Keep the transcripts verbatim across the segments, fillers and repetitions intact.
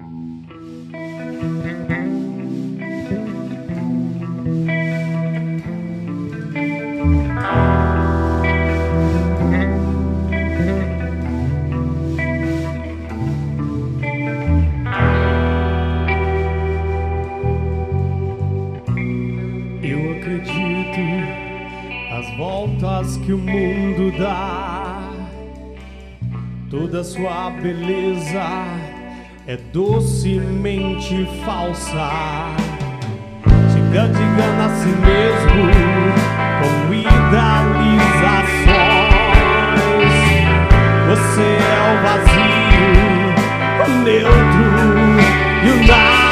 Eu acredito as voltas que o mundo dá, toda sua beleza é docemente falsa. Chega de engana a si mesmo com idealizações. Você é o vazio, o neutro e o nada.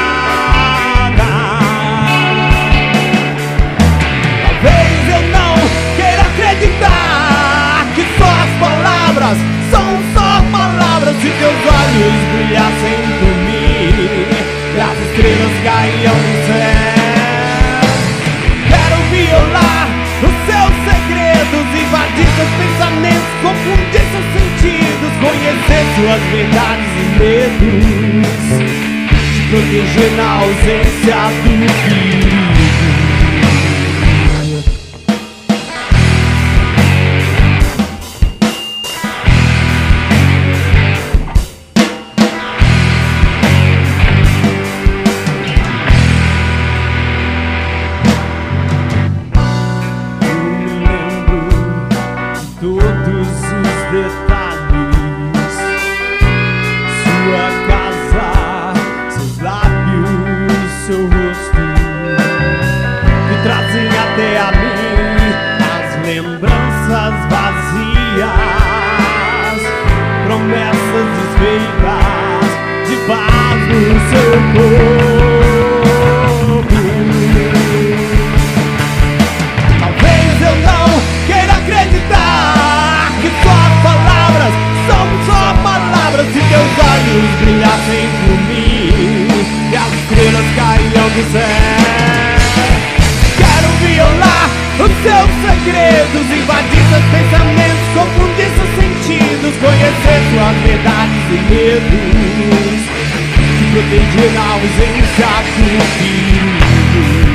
Talvez eu não queira acreditar que só as palavras são só palavras. Se teus olhos brilhassem por mim e as estrelas caíam do céu, quero violar os seus segredos, invadir seus pensamentos, confundir seus sentidos, conhecer suas verdades e medos, te proteger na ausência do perigo. Todos os detalhes, sua casa, seus lábios, seu rosto, que trazem até a mim as lembranças vazias, promessas desfeitas de paz no seu corpo. Talvez eu não queira acreditar que só palavras são só palavras. Se teus olhos brilhassem por mim e as estrelas caíam do céu, quero violar os seus segredos, invadir seus pensamentos, confundir seus sentidos, conhecer suas verdades e medos, te proteger na ausência do perigo.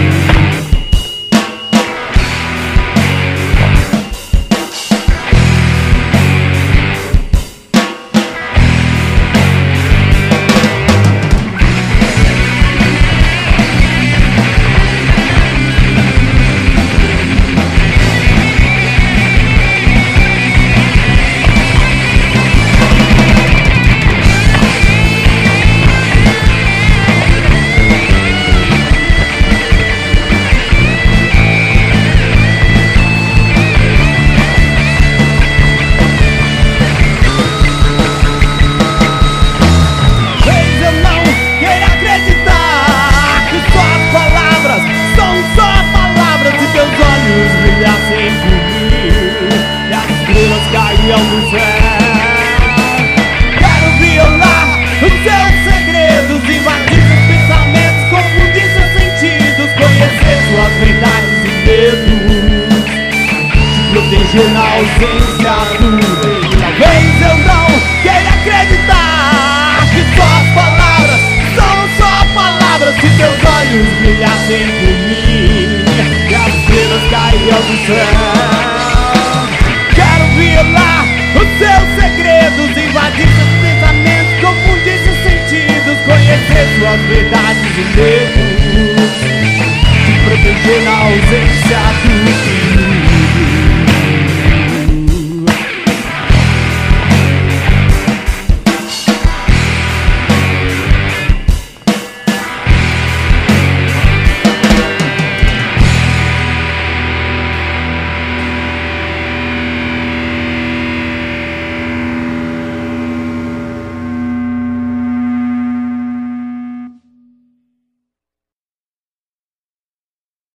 Quero violar os seus segredos, invadir seus pensamentos, confundir seus sentidos, conhecer suas verdades e medos, te proteger na ausência do rei. Talvez eu não queira acreditar que só as palavras são só palavras. Se teus olhos brilhassem por mim e as estrelas caíam do céu, quero violar os seus segredos, invadir seus pensamentos, confundir seus sentidos, conhecer suas verdades